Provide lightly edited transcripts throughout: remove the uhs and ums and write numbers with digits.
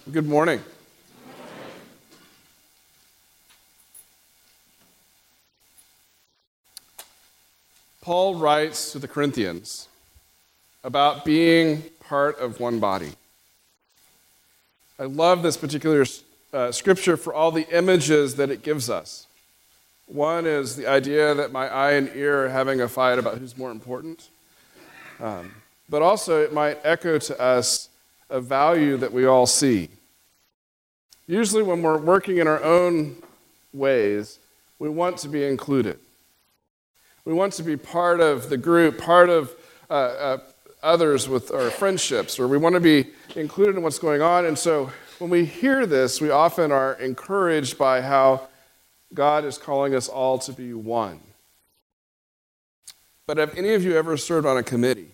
Good morning. Paul writes to the Corinthians about being part of one body. I love this particular scripture for all the images that it gives us. One is the idea that my eye and ear are having a fight about who's more important. But also it might echo to us a value that we all see. Usually when we're working in our own ways, we want to be included. We want to be part of the group, part of others with our friendships, or we want to be included in what's going on. And so when we hear this, we often are encouraged by how God is calling us all to be one. But have any of you ever served on a committee?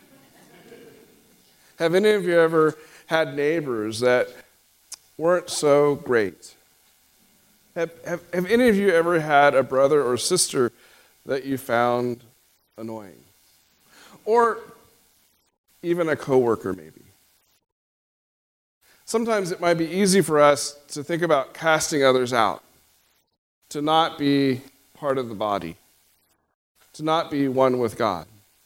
Have any of you ever had neighbors that weren't so great? Have any of you ever had a brother or sister that you found annoying? Or even a coworker, maybe. Sometimes it might be easy for us to think about casting others out, to not be part of the body, to not be one with God.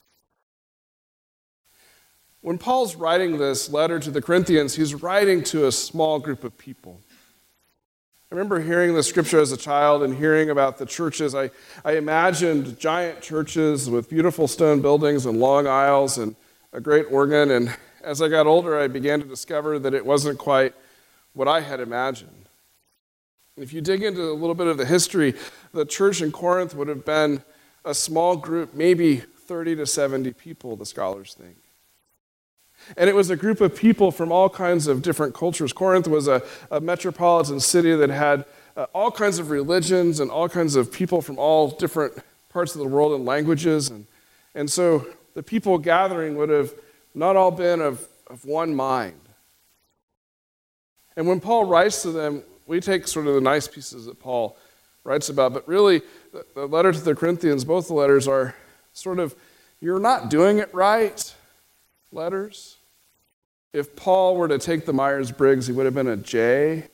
When Paul's writing this letter to the Corinthians, he's writing to a small group of people. I remember hearing the scripture as a child and hearing about the churches. I imagined giant churches with beautiful stone buildings and long aisles and a great organ. And as I got older, I began to discover that it wasn't quite what I had imagined. If you dig into a little bit of the history, the church in Corinth would have been a small group, maybe 30 to 70 people, the scholars think. And it was a group of people from all kinds of different cultures. Corinth was a metropolitan city that had all kinds of religions and all kinds of people from all different parts of the world and languages. And so the people gathering would have not all been of one mind. And when Paul writes to them, we take sort of the nice pieces that Paul writes about, but really the letter to the Corinthians, both the letters are sort of, you're not doing it right letters. If Paul were to take the Myers-Briggs, he would have been a J.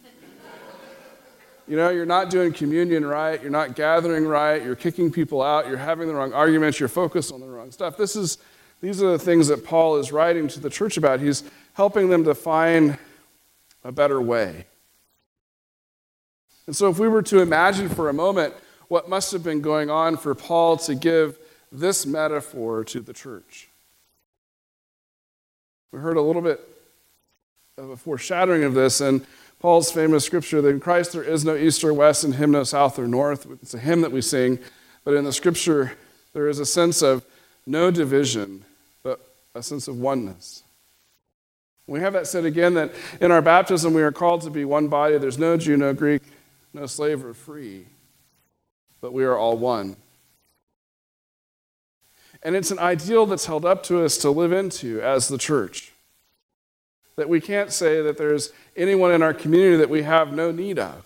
You know, you're not doing communion right, you're not gathering right, you're kicking people out, you're having the wrong arguments, you're focused on the wrong stuff. These are the things that Paul is writing to the church about. He's helping them to find a better way. And so if we were to imagine for a moment what must have been going on for Paul to give this metaphor to the church. We heard a little bit of a foreshadowing of this in Paul's famous scripture that in Christ there is no east or west, in him no south or north. It's a hymn that we sing, but in the scripture there is a sense of no division, but a sense of oneness. We have that said again that in our baptism we are called to be one body. There's no Jew, no Greek, no slave or free, but we are all one. And it's an ideal that's held up to us to live into as the church. That we can't say that there's anyone in our community that we have no need of.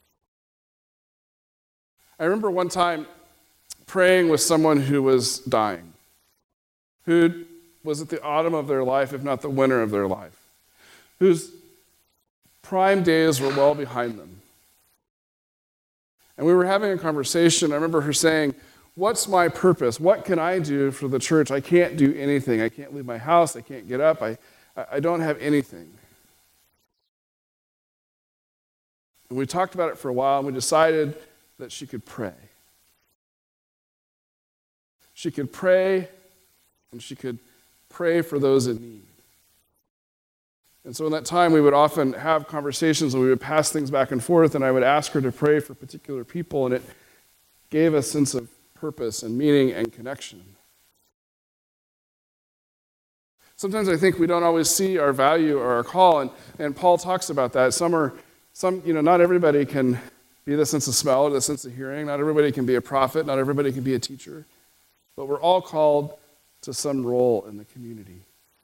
I remember one time praying with someone who was dying, who was at the autumn of their life, if not the winter of their life, whose prime days were well behind them. And we were having a conversation. I remember her saying, what's my purpose? What can I do for the church? I can't do anything. I can't leave my house. I can't get up. I don't have anything. And we talked about it for a while, and we decided that she could pray. She could pray, and she could pray for those in need. And so in that time, we would often have conversations, and we would pass things back and forth, and I would ask her to pray for particular people, and it gave a sense of purpose and meaning and connection. Sometimes I think we don't always see our value or our call, and Paul talks about that. Not everybody can be the sense of smell or the sense of hearing. Not everybody can be a prophet. Not everybody can be a teacher. But we're all called to some role in the community.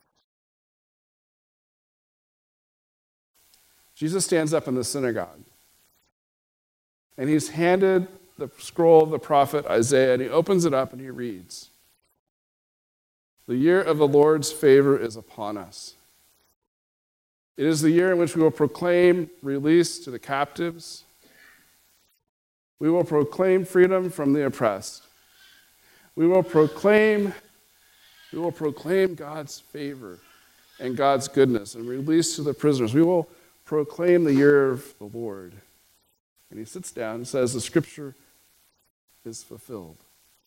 Jesus stands up in the synagogue, and he's handed the scroll of the prophet Isaiah, and he opens it up and he reads, "The year of the Lord's favor is upon us. It is the year in which we will proclaim release to the captives. We will proclaim freedom from the oppressed. We will proclaim God's favor and God's goodness and release to the prisoners. We will proclaim the year of the Lord. And he sits down and says, the scripture is fulfilled.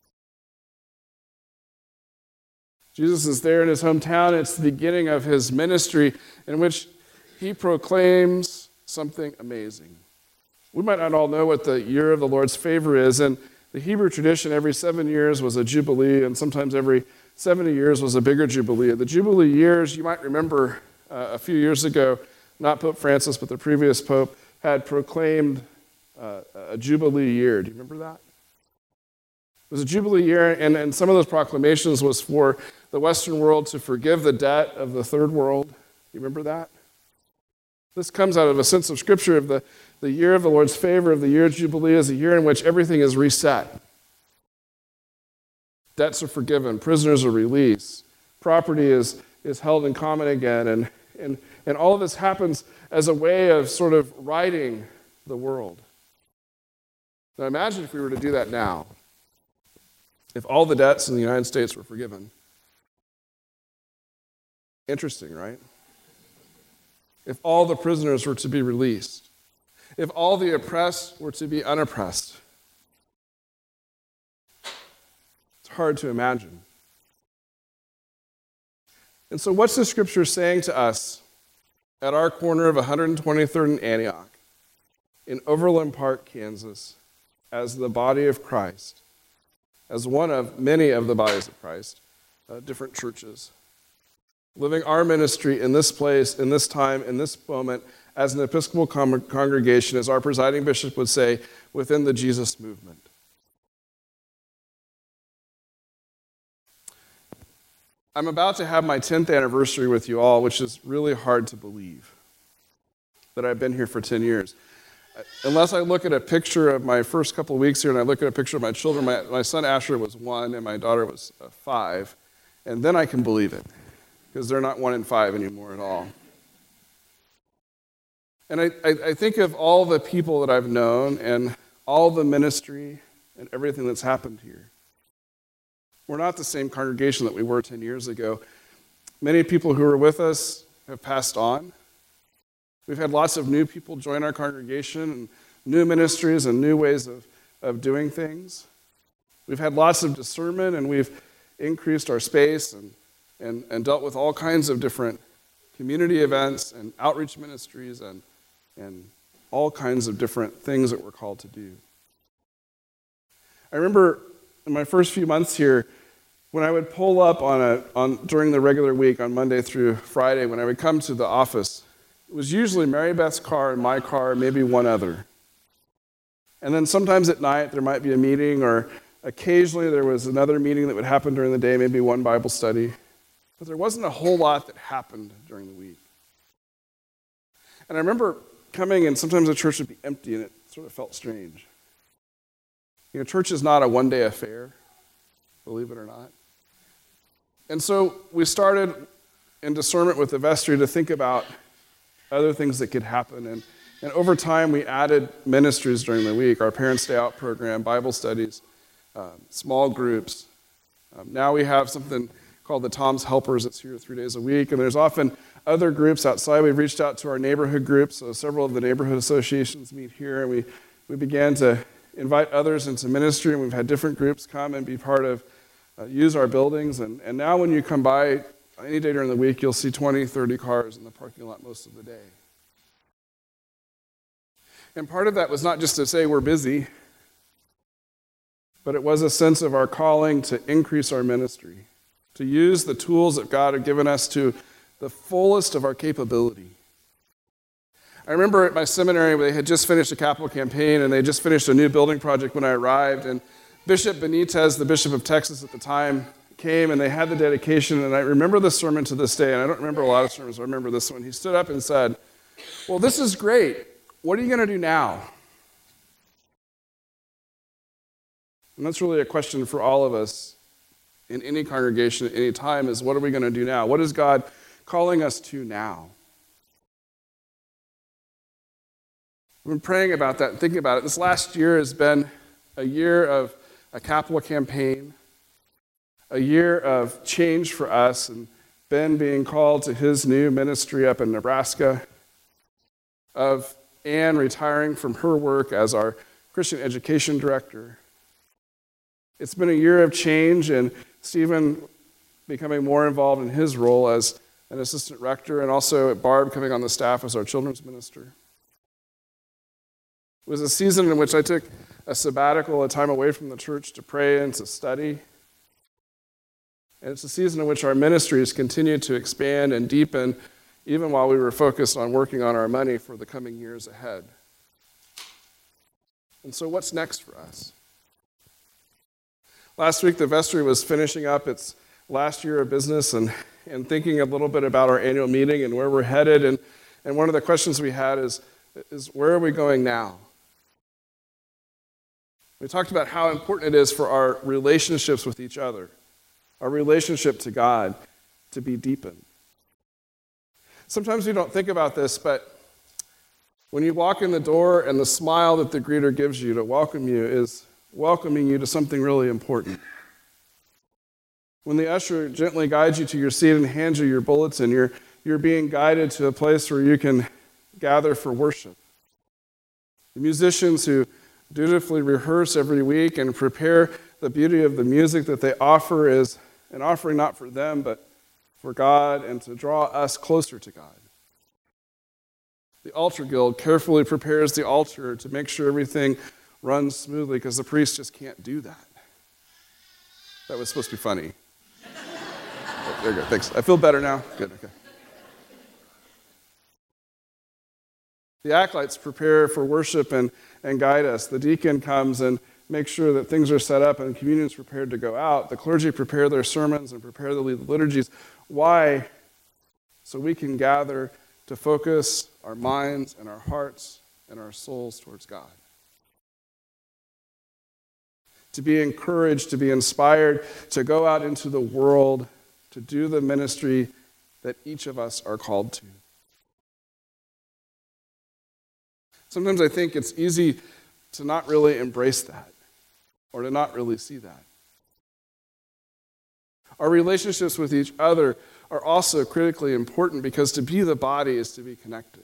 Jesus is there in his hometown. It's the beginning of his ministry in which he proclaims something amazing. We might not all know what the year of the Lord's favor is. In the Hebrew tradition, every 7 years was a jubilee, and sometimes every 70 years was a bigger jubilee. The jubilee years, you might remember a few years ago, not Pope Francis, but the previous pope had proclaimed a jubilee year. Do you remember that? It was a jubilee year, and some of those proclamations was for the Western world to forgive the debt of the third world. You remember that? This comes out of a sense of Scripture of the year of the Lord's favor, of the year of Jubilee, is a year in which everything is reset. Debts are forgiven, prisoners are released, property is held in common again, and all of this happens as a way of sort of righting the world. Now imagine if we were to do that now. If all the debts in the United States were forgiven. Interesting, right? If all the prisoners were to be released. If all the oppressed were to be unoppressed. It's hard to imagine. And so what's the scripture saying to us at our corner of 123rd and Antioch in Overland Park, Kansas, as the body of Christ, as one of many of the bodies of Christ, different churches, living our ministry in this place, in this time, in this moment, as an Episcopal congregation, as our presiding bishop would say, within the Jesus movement. I'm about to have my 10th anniversary with you all, which is really hard to believe, that I've been here for 10 years. Unless I look at a picture of my first couple of weeks here and I look at a picture of my children, my son Asher was 1 and my daughter was 5, and then I can believe it, because they're not 1 and 5 anymore at all. And I think of all the people that I've known and all the ministry and everything that's happened here. We're not the same congregation that we were 10 years ago. Many people who were with us have passed on. We've had lots of new people join our congregation, and new ministries and new ways of doing things. We've had lots of discernment, and we've increased our space and dealt with all kinds of different community events and outreach ministries and all kinds of different things that we're called to do. I remember in my first few months here, when I would pull up during the regular week on Monday through Friday, when I would come to the office, it was usually Mary Beth's car and my car, maybe one other. And then sometimes at night there might be a meeting, or occasionally there was another meeting that would happen during the day, maybe one Bible study. But there wasn't a whole lot that happened during the week. And I remember coming, and sometimes the church would be empty, and it sort of felt strange. You know, church is not a one-day affair, believe it or not. And so we started in discernment with the vestry to think about other things that could happen. And over time, we added ministries during the week, our Parents Day Out program, Bible studies, small groups. Now we have something called the Tom's Helpers. It's here 3 days a week. And there's often other groups outside. We've reached out to our neighborhood groups. So several of the neighborhood associations meet here. And we began to invite others into ministry. And we've had different groups come and be part of, use our buildings. And now when you come by any day during the week, you'll see 20, 30 cars in the parking lot most of the day. And part of that was not just to say we're busy, but it was a sense of our calling to increase our ministry, to use the tools that God had given us to the fullest of our capability. I remember at my seminary, they had just finished a capital campaign, and they just finished a new building project when I arrived, and Bishop Benitez, the Bishop of Texas at the time, came, and they had the dedication, and I remember the sermon to this day, and I don't remember a lot of sermons, but I remember this one. He stood up and said, "Well, this is great. What are you going to do now?" And that's really a question for all of us in any congregation at any time, is what are we going to do now? What is God calling us to now? I've been praying about that and thinking about it. This last year has been a year of a capital campaign, a year of change for us, and Ben being called to his new ministry up in Nebraska, of Anne retiring from her work as our Christian education director. It's been a year of change, and Stephen becoming more involved in his role as an assistant rector, and also Barb coming on the staff as our children's minister. It was a season in which I took a sabbatical, a time away from the church to pray and to study. And it's a season in which our ministries continued to expand and deepen, even while we were focused on working on our money for the coming years ahead. And so what's next for us? Last week, the vestry was finishing up its last year of business and thinking a little bit about our annual meeting and where we're headed. And one of the questions we had is where are we going now? We talked about how important it is for our relationships with each other, our relationship to God, to be deepened. Sometimes we don't think about this, but when you walk in the door and the smile that the greeter gives you to welcome you is welcoming you to something really important. When the usher gently guides you to your seat and hands you your bulletin, you're being guided to a place where you can gather for worship. The musicians who dutifully rehearse every week and prepare the beauty of the music that they offer is an offering not for them, but for God and to draw us closer to God. The altar guild carefully prepares the altar to make sure everything runs smoothly because the priest just can't do that. That was supposed to be funny. Oh, there you go, thanks. I feel better now. Good, okay. The acolytes prepare for worship and guide us. The deacon comes and makes sure that things are set up and communion is prepared to go out. The clergy prepare their sermons and prepare the liturgies. Why? So we can gather to focus our minds and our hearts and our souls towards God. To be encouraged, to be inspired, to go out into the world, to do the ministry that each of us are called to. Sometimes I think it's easy to not really embrace that or to not really see that. Our relationships with each other are also critically important because to be the body is to be connected.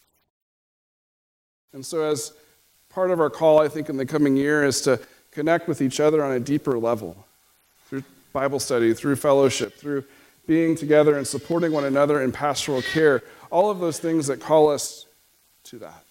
And so as part of our call, I think, in the coming year is to connect with each other on a deeper level through Bible study, through fellowship, through being together and supporting one another in pastoral care, all of those things that call us to that.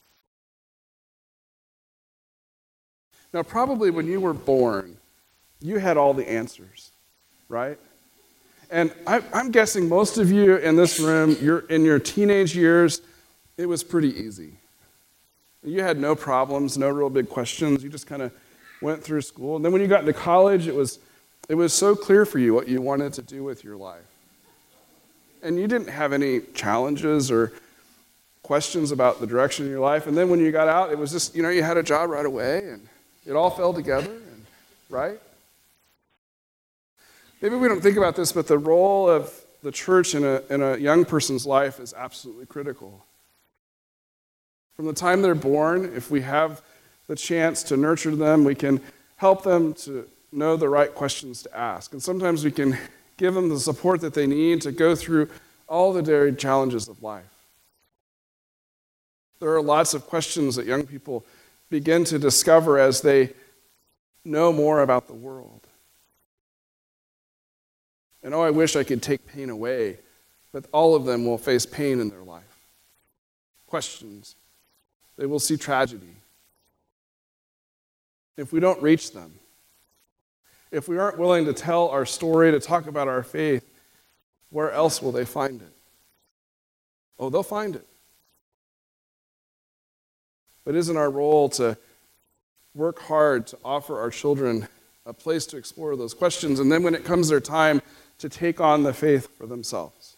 Now, probably when you were born, you had all the answers, right? And I'm guessing most of you in this room, you're in your teenage years, it was pretty easy. You had no problems, no real big questions. You just kind of went through school. And then when you got into college, it was so clear for you what you wanted to do with your life. And you didn't have any challenges or questions about the direction of your life. And then when you got out, it was just, you had a job right away, and it all fell together, right? Maybe we don't think about this, but the role of the church in a young person's life is absolutely critical. From the time they're born, if we have the chance to nurture them, we can help them to know the right questions to ask. And sometimes we can give them the support that they need to go through all the varied challenges of life. There are lots of questions that young people begin to discover as they know more about the world. And I wish I could take pain away, but all of them will face pain in their life. Questions. They will see tragedy. If we don't reach them, if we aren't willing to tell our story, to talk about our faith, where else will they find it? Oh, they'll find it. But isn't our role to work hard to offer our children a place to explore those questions, and then when it comes their time, to take on the faith for themselves?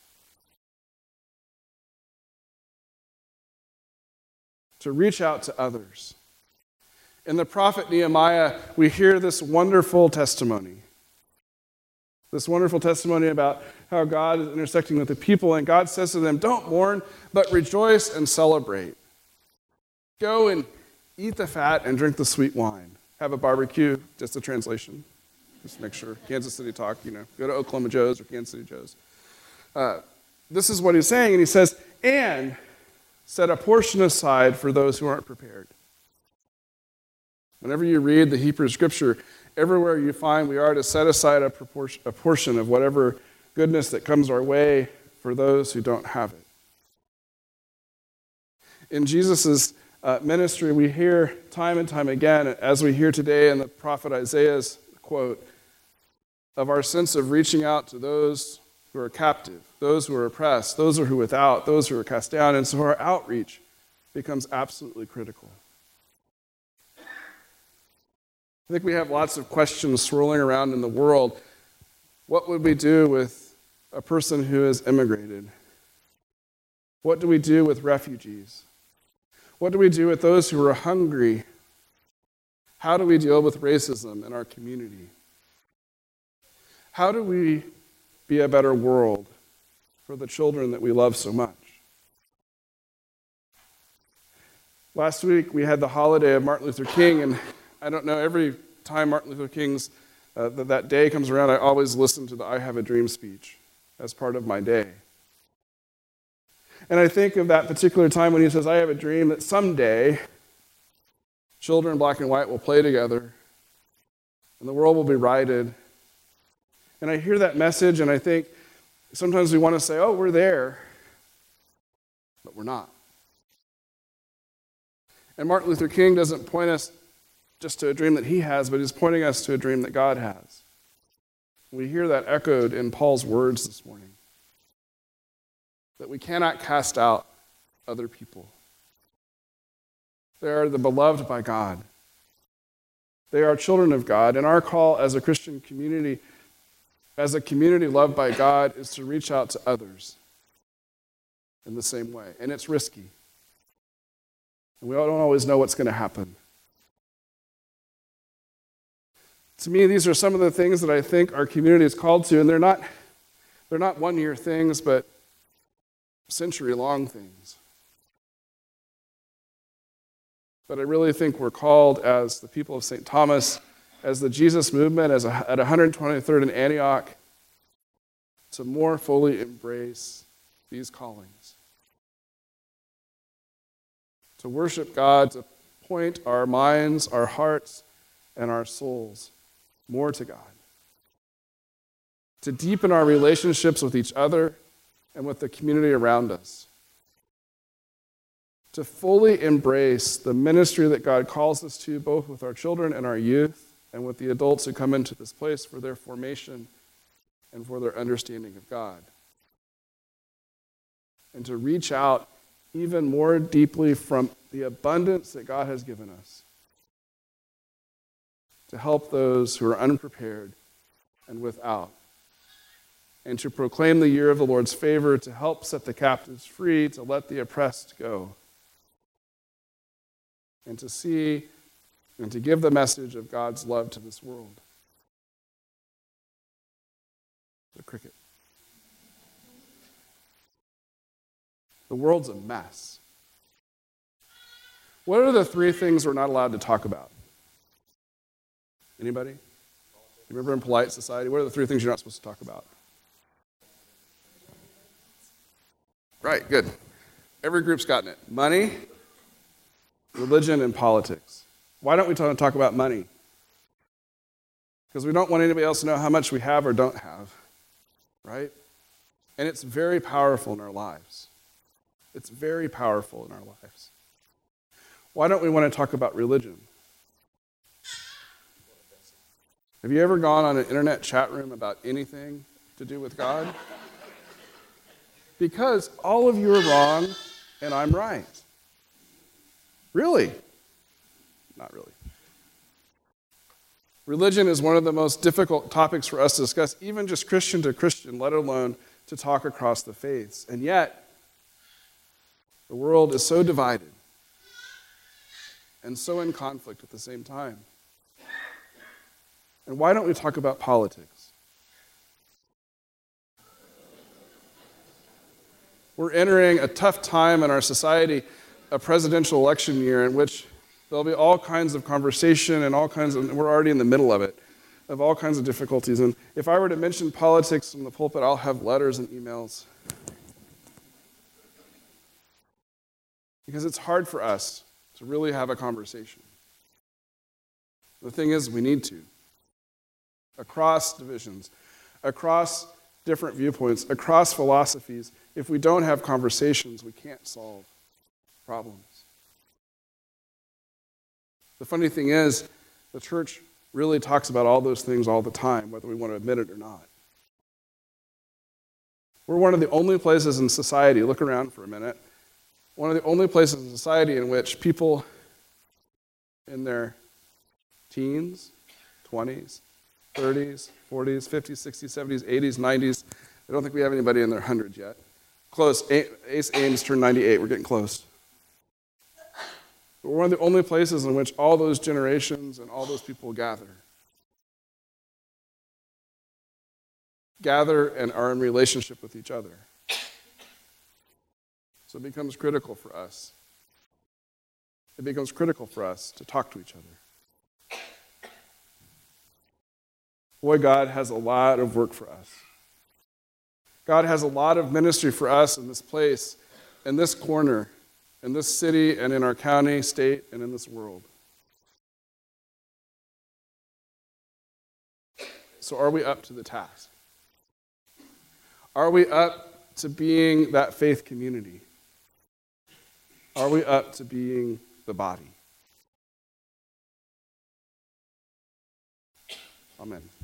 To reach out to others. In the prophet Nehemiah, we hear this wonderful testimony. This wonderful testimony about how God is intersecting with the people, and God says to them, don't mourn, but rejoice and celebrate. Go and eat the fat and drink the sweet wine. Have a barbecue, just a translation. Just make sure. Kansas City talk, go to Oklahoma Joe's or Kansas City Joe's. This is what he's saying, and he says, and set a portion aside for those who aren't prepared. Whenever you read the Hebrew Scripture, everywhere you find we are to set aside a portion of whatever goodness that comes our way for those who don't have it. In Jesus' ministry, we hear time and time again, as we hear today in the prophet Isaiah's quote, of our sense of reaching out to those who are captive, those who are oppressed, those who are without, those who are cast down. And so our outreach becomes absolutely critical. I think we have lots of questions swirling around in the world. What would we do with a person who has immigrated? What do we do with refugees? What do we do with those who are hungry? How do we deal with racism in our community? How do we be a better world for the children that we love so much? Last week we had the holiday of Martin Luther King, and I don't know, every time Martin Luther King's that day comes around, I always listen to the I Have a Dream speech as part of my day. And I think of that particular time when he says, I have a dream that someday children, black and white, will play together and the world will be righted. And I hear that message and I think sometimes we want to say, oh, we're there, but we're not. And Martin Luther King doesn't point us just to a dream that he has, but he's pointing us to a dream that God has. We hear that echoed in Paul's words this morning, that we cannot cast out other people. They are the beloved by God. They are children of God, and our call as a Christian community, as a community loved by God, is to reach out to others in the same way. And it's risky. And we don't always know what's going to happen. To me, these are some of the things that I think our community is called to, and they're not one-year things, but century-long things. But I really think we're called as the people of St. Thomas, as the Jesus movement, at 123rd and Antioch, to more fully embrace these callings. To worship God, to point our minds, our hearts, and our souls more to God. To deepen our relationships with each other and with the community around us. To fully embrace the ministry that God calls us to, both with our children and our youth, and with the adults who come into this place for their formation and for their understanding of God. And to reach out even more deeply from the abundance that God has given us, to help those who are unprepared and without, and to proclaim the year of the Lord's favor, to help set the captives free, to let the oppressed go, and to see and to give the message of God's love to this world. The cricket. The world's a mess. What are the three things we're not allowed to talk about? Anybody? Remember in polite society, what are the three things you're not supposed to talk about? Right, good. Every group's gotten it. Money, religion, and politics. Why don't we talk about money? Because we don't want anybody else to know how much we have or don't have, right? And it's very powerful in our lives. It's very powerful in our lives. Why don't we want to talk about religion? Have you ever gone on an internet chat room about anything to do with God? Because all of you are wrong and I'm right. Really? Not really. Religion is one of the most difficult topics for us to discuss, even just Christian to Christian, let alone to talk across the faiths. And yet, the world is so divided and so in conflict at the same time. And why don't we talk about politics? We're entering a tough time in our society. a presidential election year in which there'll be all kinds of conversation and we're already in the middle of it, of all kinds of difficulties. And if I were to mention politics from the pulpit, I'll have letters and emails. Because it's hard for us to really have a conversation. The thing is, we need to. Across divisions, across different viewpoints, across philosophies, if we don't have conversations, we can't solve problems. The funny thing is, the church really talks about all those things all the time, whether we want to admit it or not. We're one of the only places in society, look around for a minute, one of the only places in society in which people in their teens, 20s, 30s, 40s, 50s, 60s, 70s, 80s, 90s, I don't think we have anybody in their hundreds yet. Close. Ace Ames turned 98. We're getting close. But we're one of the only places in which all those generations and all those people gather. Gather and are in relationship with each other. So it becomes critical for us. It becomes critical for us to talk to each other. Boy, God has a lot of work for us. God has a lot of ministry for us in this place, in this corner, in this city, and in our county, state, and in this world. So are we up to the task? Are we up to being that faith community? Are we up to being the body? Amen.